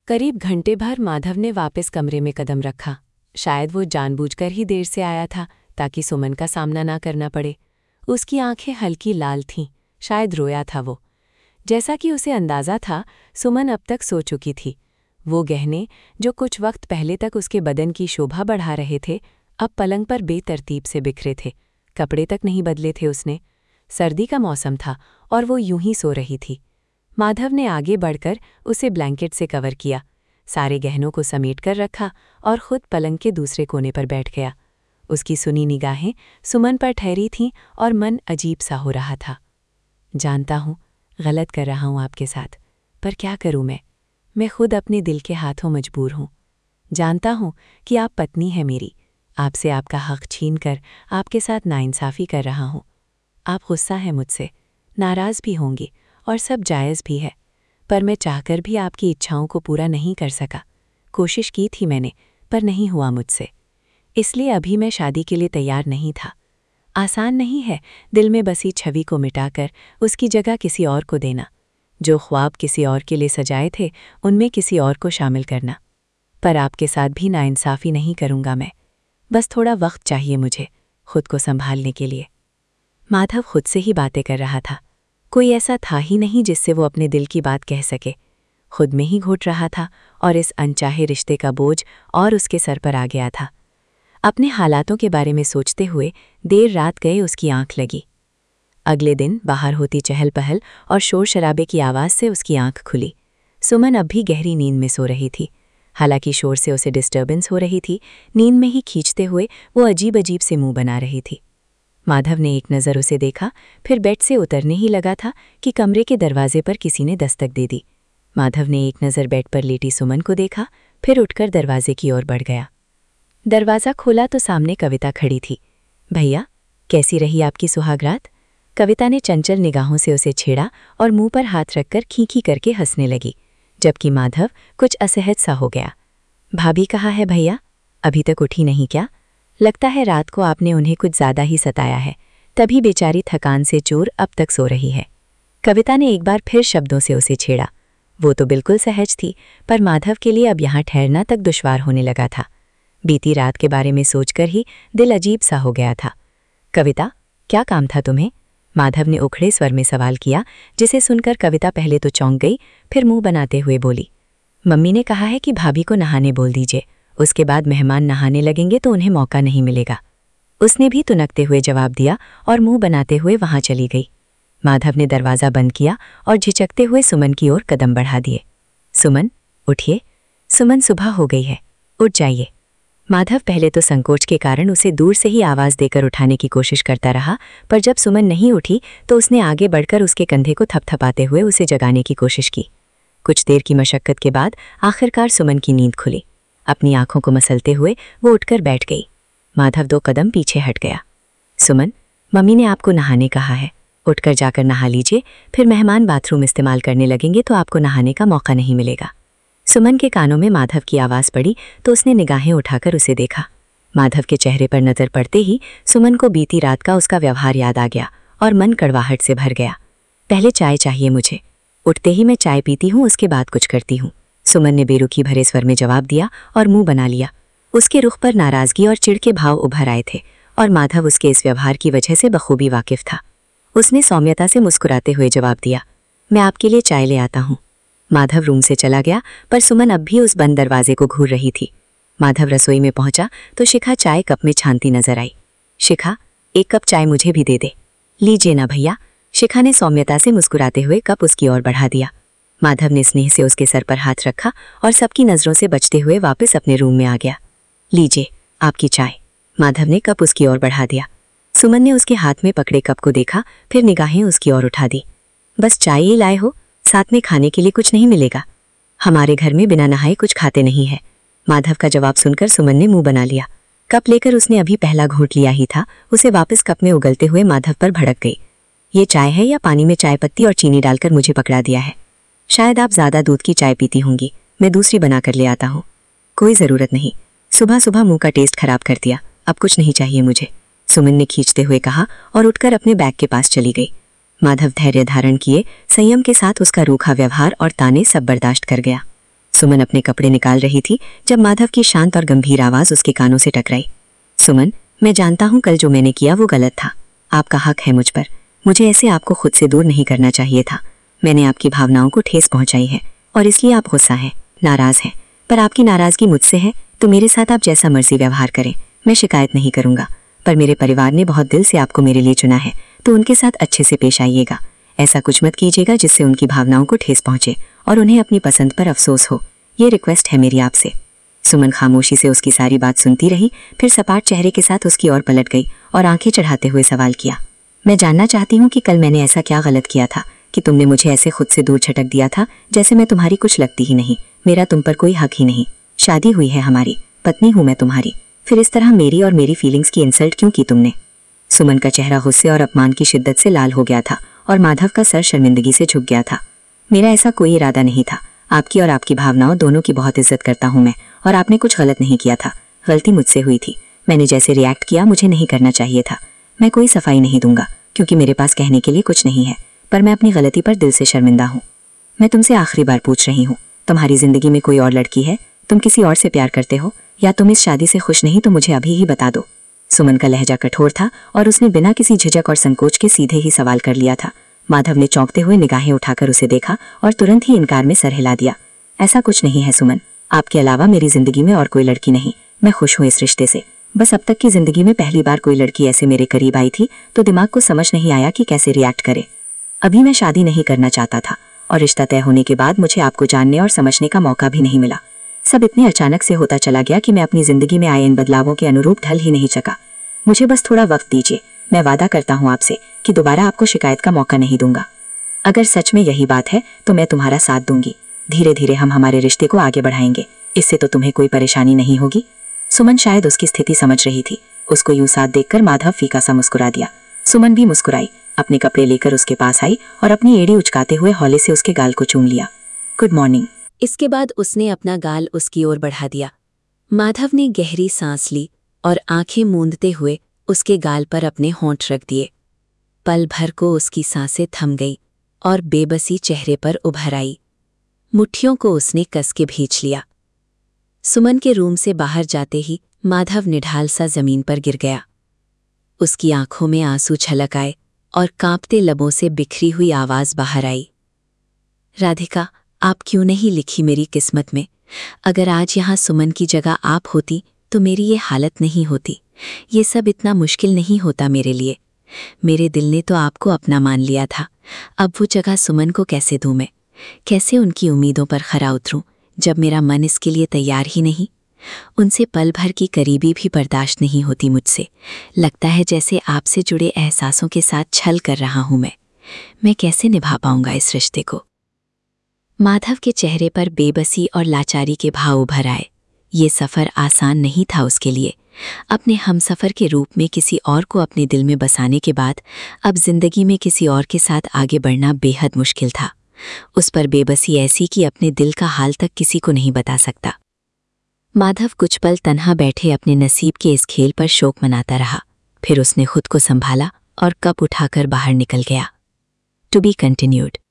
करीब घंटे भर माधव ने वापस कमरे में कदम रखा। शायद वो जानबूझकर ही देर से आया था ताकि सुमन का सामना ना करना पड़े। उसकी आंखें हल्की लाल थीं, शायद रोया था वो। जैसा कि उसे अंदाज़ा था, सुमन अब तक सो चुकी थी। वो गहने जो कुछ वक्त पहले तक उसके बदन की शोभा बढ़ा रहे थे, अब पलंग पर बेतरतीब से बिखरे थे। कपड़े तक नहीं बदले थे उसने। सर्दी का मौसम था और वो यूं ही सो रही थी। माधव ने आगे बढ़कर उसे ब्लैंकेट से कवर किया, सारे गहनों को समेट कर रखा और खुद पलंग के दूसरे कोने पर बैठ गया। उसकी सुनी निगाहें सुमन पर ठहरी थीं और मन अजीब सा हो रहा था। जानता हूँ गलत कर रहा हूँ आपके साथ, पर क्या करूँ मैं खुद अपने दिल के हाथों मजबूर हूँ। जानता हूँ कि आप पत्नी है मेरी, आपसे आपका हक छीन कर आपके साथ नाइंसाफ़ी कर रहा हूँ। आप गुस्सा है मुझसे, नाराज़ भी होंगे और सब जायज़ भी है, पर मैं चाहकर भी आपकी इच्छाओं को पूरा नहीं कर सका। कोशिश की थी मैंने, पर नहीं हुआ मुझसे। इसलिए अभी मैं शादी के लिए तैयार नहीं था। आसान नहीं है दिल में बसी छवि को मिटाकर उसकी जगह किसी और को देना। जो ख्वाब किसी और के लिए सजाए थे, उनमें किसी और को शामिल करना। पर आपके साथ भी नाइंसाफ़ी नहीं करूँगा मैं। बस थोड़ा वक्त चाहिए मुझे खुद को संभालने के लिए। माधव खुद से ही बातें कर रहा था। कोई ऐसा था ही नहीं जिससे वो अपने दिल की बात कह सके। खुद में ही घुट रहा था और इस अनचाहे रिश्ते का बोझ और उसके सर पर आ गया था। अपने हालातों के बारे में सोचते हुए देर रात गए उसकी आंख लगी। अगले दिन बाहर होती चहल पहल और शोर शराबे की आवाज़ से उसकी आंख खुली। सुमन अब भी गहरी नींद में सो रही थी। हालांकि शोर से उसे डिस्टर्बेंस हो रही थी, नींद में ही खींचते हुए वो अजीब अजीब से मुंह बना रही थी। माधव ने एक नज़र उसे देखा, फिर बेड से उतरने ही लगा था कि कमरे के दरवाजे पर किसी ने दस्तक दे दी। माधव ने एक नज़र बेड पर लेटी सुमन को देखा, फिर उठकर दरवाजे की ओर बढ़ गया। दरवाज़ा खोला तो सामने कविता खड़ी थी। भैया, कैसी रही आपकी सुहागरात? कविता ने चंचल निगाहों से उसे छेड़ा और मुंह पर हाथ रखकर खींखी करके हंसने लगी, जबकि माधव कुछ असहज सा हो गया। भाभी कहाँ है भैया? अभी तक उठी नहीं क्या? लगता है रात को आपने उन्हें कुछ ज़्यादा ही सताया है, तभी बेचारी थकान से चूर अब तक सो रही है। कविता ने एक बार फिर शब्दों से उसे छेड़ा। वो तो बिल्कुल सहज थी, पर माधव के लिए अब यहाँ ठहरना तक दुश्वार होने लगा था। बीती रात के बारे में सोचकर ही दिल अजीब सा हो गया था। कविता, क्या काम था तुम्हें? माधव ने उखड़े स्वर में सवाल किया, जिसे सुनकर कविता पहले तो चौंक गई, फिर मुंह बनाते हुए बोली, मम्मी ने कहा है कि भाभी को नहाने बोल दीजिए, उसके बाद मेहमान नहाने लगेंगे तो उन्हें मौका नहीं मिलेगा। उसने भी तुनकते हुए जवाब दिया और मुंह बनाते हुए वहां चली गई। माधव ने दरवाज़ा बंद किया और झिझकते हुए सुमन की ओर कदम बढ़ा दिए। सुमन, उठिए। सुमन, सुबह हो गई है, उठ जाइए। माधव पहले तो संकोच के कारण उसे दूर से ही आवाज़ देकर उठाने की कोशिश करता रहा, पर जब सुमन नहीं उठी तो उसने आगे बढ़कर उसके कंधे को थपथपाते हुए उसे जगाने की कोशिश की। कुछ देर की मशक्कत के बाद आखिरकार सुमन की नींद खुली। अपनी आंखों को मसलते हुए वो उठकर बैठ गई। माधव 2 कदम पीछे हट गया। सुमन, मम्मी ने आपको नहाने कहा है, उठकर जाकर नहा लीजिए, फिर मेहमान बाथरूम इस्तेमाल करने लगेंगे तो आपको नहाने का मौका नहीं मिलेगा। सुमन के कानों में माधव की आवाज़ पड़ी तो उसने निगाहें उठाकर उसे देखा। माधव के चेहरे पर नज़र पड़ते ही सुमन को बीती रात का उसका व्यवहार याद आ गया और मन कड़वाहट से भर गया। पहले चाय चाहिए मुझे, उठते ही मैं चाय पीती हूँ, उसके बाद कुछ करती हूँ, सुमन ने बेरुखी भरे स्वर में जवाब दिया और मुंह बना लिया। उसके रुख पर नाराज़गी और चिढ़ के भाव उभर आए थे और माधव उसके इस व्यवहार की वजह से बखूबी वाकिफ था। उसने सौम्यता से मुस्कुराते हुए जवाब दिया, मैं आपके लिए चाय ले आता हूँ। माधव रूम से चला गया, पर सुमन अब भी उस बंद दरवाजे को घूर रही थी। माधव रसोई में पहुंचा तो शिखा चाय कप में छानती नजर आई। शिखा, 1 कप चाय मुझे भी दे दे। लीजिए ना भैया। शिखा ने सौम्यता से मुस्कुराते हुए कप उसकी ओर बढ़ा दिया। माधव ने स्नेह से उसके सर पर हाथ रखा और सबकी नज़रों से बचते हुए वापस अपने रूम में आ गया। लीजिए आपकी चाय। माधव ने कप उसकी ओर बढ़ा दिया। सुमन ने उसके हाथ में पकड़े कप को देखा, फिर निगाहें उसकी ओर उठा दी। बस चाय ही लाए हो, साथ में खाने के लिए कुछ नहीं मिलेगा? हमारे घर में बिना नहाए कुछ खाते नहीं है। माधव का जवाब सुनकर सुमन ने मुंह बना लिया। कप लेकर उसने अभी पहला घूंट लिया ही था, उसे वापस कप में उगलते हुए माधव पर भड़क गई। ये चाय है या पानी में चाय पत्ती और चीनी डालकर मुझे पकड़ा दिया है? शायद आप ज़्यादा दूध की चाय पीती होंगी, मैं दूसरी बना कर ले आता हूँ। कोई ज़रूरत नहीं, सुबह सुबह मुंह का टेस्ट खराब कर दिया, अब कुछ नहीं चाहिए मुझे, सुमन ने खींचते हुए कहा और उठकर अपने बैग के पास चली गई। माधव धैर्य धारण किए संयम के साथ उसका रूखा व्यवहार और ताने सब बर्दाश्त कर गया। सुमन अपने कपड़े निकाल रही थी जब माधव की शांत और गंभीर आवाज उसके कानों से टकराई। सुमन, मैं जानता हूँ कल जो मैंने किया वो गलत था। आपका हक है मुझ पर। मुझे ऐसे आपको खुद से दूर नहीं करना चाहिए था। मैंने आपकी भावनाओं को ठेस पहुंचाई है और इसलिए आप गुस्सा हैं, नाराज हैं। पर आपकी नाराजगी मुझसे है तो मेरे साथ आप जैसा मर्जी व्यवहार करें, मैं शिकायत नहीं करूंगा। पर मेरे परिवार ने बहुत दिल से आपको मेरे लिए चुना है तो उनके साथ अच्छे से पेश आइएगा। ऐसा कुछ मत कीजिएगा जिससे उनकी भावनाओं को ठेस पहुंचे और उन्हें अपनी पसंद पर अफसोस हो। ये रिक्वेस्ट है मेरी आपसे। सुमन खामोशी से उसकी सारी बात सुनती रही, फिर सपाट चेहरे के साथ उसकी ओर पलट गई और आंखें चढ़ाते हुए सवाल किया, मैं जानना चाहती हूँ कि कल मैंने ऐसा क्या गलत किया था कि तुमने मुझे ऐसे खुद से दूर छटक दिया था, जैसे मैं तुम्हारी कुछ लगती ही नहीं, मेरा तुम पर कोई हक ही नहीं। शादी हुई है हमारी, पत्नी हूँ मैं तुम्हारी, फिर इस तरह मेरी और मेरी फीलिंग्स की इंसल्ट क्यों की तुमने? सुमन का चेहरा गुस्से और अपमान की शिद्दत से लाल हो गया था और माधव का सर शर्मिंदगी से झुक गया था। मेरा ऐसा कोई इरादा नहीं था। आपकी और आपकी भावनाओं दोनों की बहुत इज्जत करता हूँ मैं, और आपने कुछ गलत नहीं किया था। गलती मुझसे हुई थी। मैंने जैसे रिएक्ट किया मुझे नहीं करना चाहिए था। मैं कोई सफाई नहीं दूंगा क्योंकि मेरे पास कहने के लिए कुछ नहीं है, पर मैं अपनी गलती पर दिल से शर्मिंदा हूँ। मैं तुमसे आखिरी बार पूछ रही हूँ, तुम्हारी जिंदगी में कोई और लड़की है? तुम किसी और से प्यार करते हो या तुम इस शादी से खुश नहीं तो मुझे अभी ही बता दो। सुमन का लहजा कठोर था और उसने बिना किसी झिझक और संकोच के सीधे ही सवाल कर लिया था। माधव ने चौंकते हुए निगाहें उठाकर उसे देखा और तुरंत ही इनकार में सर हिला दिया। ऐसा कुछ नहीं है सुमन, आपके अलावा मेरी जिंदगी में और कोई लड़की नहीं। मैं खुश हूँ इस रिश्ते से। बस अब तक की जिंदगी में पहली बार कोई लड़की ऐसे मेरे करीब आई थी तो दिमाग को समझ नहीं आया कि कैसे रिएक्ट करे। अभी मैं शादी नहीं करना चाहता था और रिश्ता तय होने के बाद मुझे आपको जानने और समझने का मौका भी नहीं मिला। सब इतने अचानक से होता चला गया कि मैं अपनी जिंदगी में आए इन बदलावों के अनुरूप ढल ही नहीं सका। मुझे बस थोड़ा वक्त दीजिए। मैं वादा करता हूँ आपसे कि दोबारा आपको शिकायत का मौका नहीं दूंगा। अगर सच में यही बात है तो मैं तुम्हारा साथ दूंगी। धीरे धीरे हम हमारे रिश्ते को आगे बढ़ाएंगे। इससे तो तुम्हें कोई परेशानी नहीं होगी। सुमन शायद उसकी स्थिति समझ रही थी। उसको यूं साथ देखकर माधव फीका सा मुस्कुरा दिया। सुमन भी मुस्कुराई, अपने कपड़े लेकर उसके पास आई और अपनी एड़ी उचकाते हुए हौले से उसके गाल को चूम लिया। Good morning. इसके बाद उसने अपना गाल उसकी ओर बढ़ा दिया। माधव ने गहरी सांस ली और आंखें मूंदते हुए उसके गाल पर अपने होंठ रख दिए। पल भर को उसकी सांसें थम गई और बेबसी चेहरे पर उभर आई। मुट्ठियों को उसने कस के भींच लिया। सुमन के रूम से बाहर जाते ही माधव निढाल सा जमीन पर गिर गया। उसकी आंखों में आंसू छलक आए और कांपते लबों से बिखरी हुई आवाज बाहर आई, राधिका, आप क्यों नहीं लिखी मेरी किस्मत में? अगर आज यहाँ सुमन की जगह आप होती तो मेरी ये हालत नहीं होती। ये सब इतना मुश्किल नहीं होता मेरे लिए। मेरे दिल ने तो आपको अपना मान लिया था। अब वो जगह सुमन को कैसे दूं मैं? कैसे उनकी उम्मीदों पर खरा उतरूं जब मेरा मन इसके लिए तैयार ही नहीं? उनसे पल भर की करीबी भी बर्दाश्त नहीं होती मुझसे। लगता है जैसे आपसे जुड़े एहसासों के साथ छल कर रहा हूं मैं कैसे निभा पाऊंगा इस रिश्ते को? माधव के चेहरे पर बेबसी और लाचारी के भाव उभर आए। ये सफ़र आसान नहीं था उसके लिए। अपने हमसफ़र के रूप में किसी और को अपने दिल में बसाने के बाद अब जिंदगी में किसी और के साथ आगे बढ़ना बेहद मुश्किल था। उस पर बेबसी ऐसी कि अपने दिल का हाल तक किसी को नहीं बता सकता। माधव कुछ पल तन्हा बैठे अपने नसीब के इस खेल पर शोक मनाता रहा। फिर उसने खुद को संभाला और कप उठाकर बाहर निकल गया। To be continued.